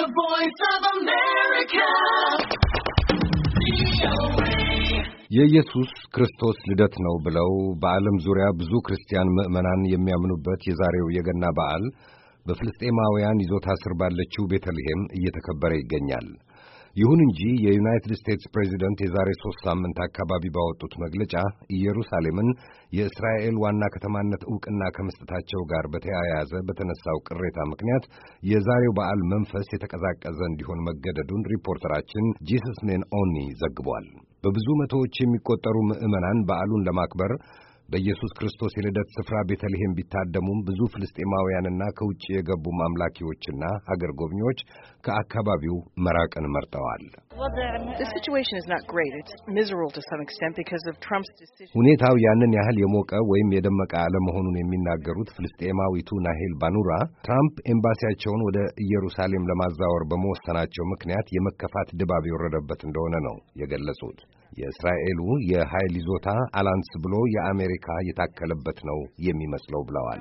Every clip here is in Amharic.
The Voice of America. የኢየሱስ ክርስቶስ ልደት ነው ብለው በዓለም ዙሪያ ብዙ ክርስቲያን ምዕመናን የሚያምኑበት የዛሬው የገና በዓል በፍልስጤማውያን ይዞታ ስር ባለችው ቤተልሔም እየተከበረ ይገኛል። ይሁን እንጂ የዩናይትድ ስቴትስ ፕሬዚደንት የዛሬ 3 ሳምንት አካባቢ ባወጡት መግለጫ ኢየሩሳሌምን የእስራኤል ዋና ከተማነት ዕውቅና ከመስጠታቸው ጋር በተያያዘ በተነሳው ቅሬታ ምክንያት የዛሬው በዓል መንፈስ የተቀዛቀዘ እንዲሆን መገደዱን ሪፖርተራችን ጂሰስ ሜን ኦኒ ዘግቧል። በብዙ መቶዎች የሚቆጠሩ ምዕመናን በዓሉን ለማክበር በኢየሱስ ክርስቶስ የልደት ስፍራ ቤተልሔም ቢታደሙም ብዙ ፍልስጤማውያንና ከውጭ የገቡ አምላኪዎችና አገር ጎብኚዎች ከአካባቢው መራቅን መርጠዋል። ሁኔታው ያንን ያህል የሞቀ ወይም የደመቀ አለመሆኑን የሚናገሩት ፍልስጤማዊቱ ናሄል ባኑራ ትራምፕ ኤምባሲያቸውን ወደ ኢየሩሳሌም ለማዛወር በመወሰናቸው ምክንያት የመከፋት ድባብ የወረደበት እንደሆነ ነው የገለጹት። የእስራኤሉ የኃይል ይዞታ አላንስ ብሎ የአሜሪካ የታከለበት ነው የሚመስለው ብለዋል።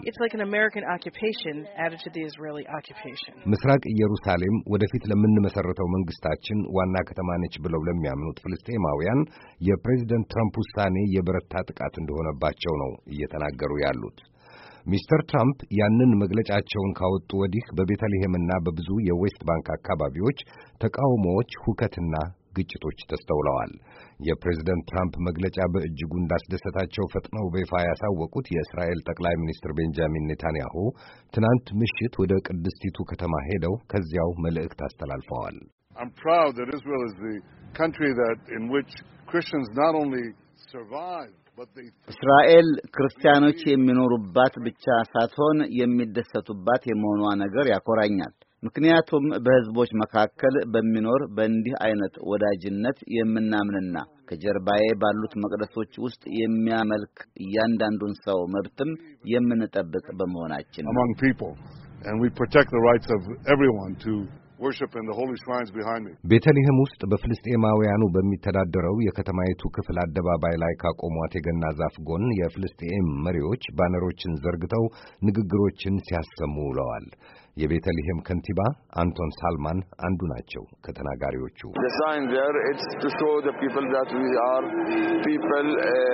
ምስራቅ ኢየሩሳሌም ወደፊት ለምንመሰረተው መንግስታችን ዋና ከተማ ነች ብለው ለሚያምኑት ፍልስጤማውያን የፕሬዝደንት ትራምፕ ውሳኔ የበረታ ጥቃት እንደሆነባቸው ነው እየተናገሩ ያሉት። ሚስተር ትራምፕ ያንን መግለጫቸውን ካወጡ ወዲህ በቤተልሔምና በብዙ የዌስት ባንክ አካባቢዎች ተቃውሞዎች፣ ሁከትና ግጭቶች ተስተውለዋል። የፕሬዝደንት ትራምፕ መግለጫ በእጅጉ እንዳስደሰታቸው ፈጥነው በይፋ ያሳወቁት የእስራኤል ጠቅላይ ሚኒስትር ቤንጃሚን ኔታንያሁ ትናንት ምሽት ወደ ቅድስቲቱ ከተማ ሄደው ከዚያው መልእክት አስተላልፈዋል። I'm proud that Israel is the country that in which Christians not only survive እስራኤል ክርስቲያኖች የሚኖሩባት ብቻ ሳትሆን የሚደሰቱባት የመሆኗ ነገር ያኮራኛል። ምክንያቱም በሕዝቦች መካከል በሚኖር በእንዲህ አይነት ወዳጅነት የምናምንና ከጀርባዬ ባሉት መቅደሶች ውስጥ የሚያመልክ እያንዳንዱን ሰው መብትም የምንጠብቅ በመሆናችን ነው። among people and we protect the rights of everyone to worship in the holy shrines behind me. ቤተልሔም ውስጥ በፍልስጤማውያኑ በሚተዳደረው የከተማይቱ ክፍል አደባባይ ላይ ካቆሟት የገና ዛፍ ጎን የፍልስጤም መሪዎች ባነሮችን ዘርግተው ንግግሮችን ሲያሰሙ ውለዋል። የቤተልሔም ከንቲባ አንቶን ሳልማን አንዱ ናቸው ከተናጋሪዎቹ። The sign there it's to show the people that we are people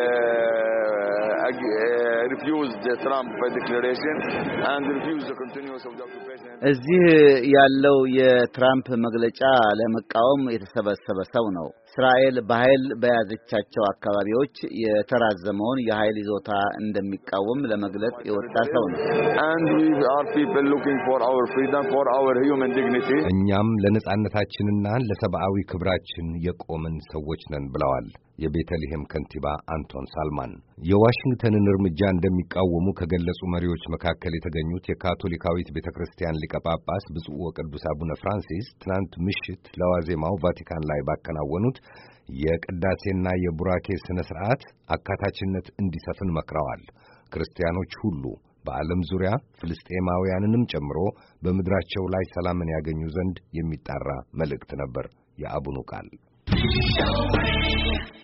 refuse the Trump declaration and refuse the continuous of the occupation. እዚህ ያለው የትራምፕ መግለጫ ለመቃወም የተሰበሰበ ሰው ነው። እስራኤል በኃይል በያዘቻቸው አካባቢዎች የተራዘመውን የኃይል ይዞታ እንደሚቃወም ለመግለጽ የወጣ ሰው ነው። And we are people looking for our freedom, for our human dignity. እኛም ለነጻነታችንና ለሰብአዊ ክብራችን የቆምን ሰዎች ነን ብለዋል የቤተልሔም ከንቲባ አንቶን ሳልማን። የዋሽንግተንን እርምጃ እንደሚቃወሙ ከገለጹ መሪዎች መካከል የተገኙት የካቶሊካዊት ቤተክርስቲያን ሊቀ ጳጳስ ብፁዕ ወቅዱስ አቡነ ፍራንሲስ ትናንት ምሽት ለዋዜማው ቫቲካን ላይ ባከናወኑት የቅዳሴና የቡራኬ ስነ ስርዓት አካታችነት እንዲሰፍን መክረዋል። ክርስቲያኖች ሁሉ በዓለም ዙሪያ ፍልስጤማውያንንም ጨምሮ በምድራቸው ላይ ሰላምን ያገኙ ዘንድ የሚጣራ መልእክት ነበር የአቡኑ ቃል።